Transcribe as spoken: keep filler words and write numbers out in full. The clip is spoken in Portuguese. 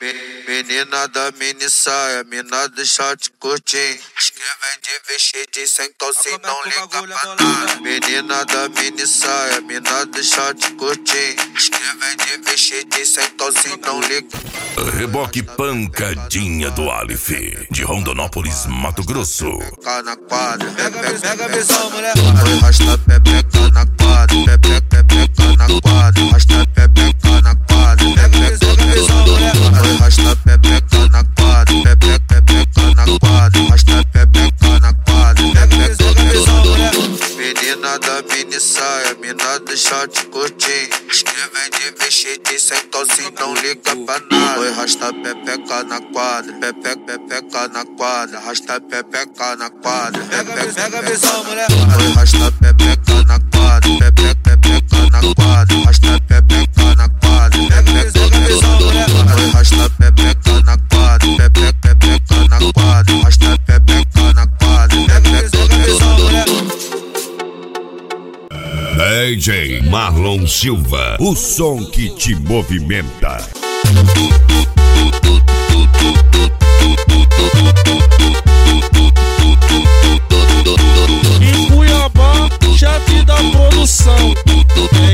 Menina da mini saia, mina do short curtinho. Escrevem de vestido sem calcinha, não liga pra nada. Menina da mini saia, mina do short curtinho. Escrevem de vestido sem calcinha, não liga. Reboque Pancadinha do Aleph, de Rondonópolis, Mato Grosso. Pepeca na quadra, pepeca, pega a visão, mulher. Arrasta pepeca na quadra, pepeca, pepeca na quadra. Arrasta pepeca na quadra, pepeca, pega a visão, mulher. Arrasta pepeca na quadra, pepeca, pepeca na quadra. Arrasta pepeca na quadra, pepeca, pega a visão, mulher. Menina da mini saia, mina do short curtinho. Escrevem de vestido sem calcinha, não liga pra nada. Oi, arrasta pepeca na quadra, pepeca, pepeca na quadra. Arrasta pepeca na quadra, pepeca, pega a visão, mulher. Oi, arrasta pepeca na quadra, pepeca, pepeca na quadra. Arrasta pepeca na quadra, pepeca, pega a visão, mulher. Oi, arrasta pepeca na quadra, pepeca, pepeca na quadra. Arrasta pepeca na quadra, pepeca, pega a visão, mulher. D J Marlon Silva, o som que te movimenta. Em Cuiabá, chefe da produção.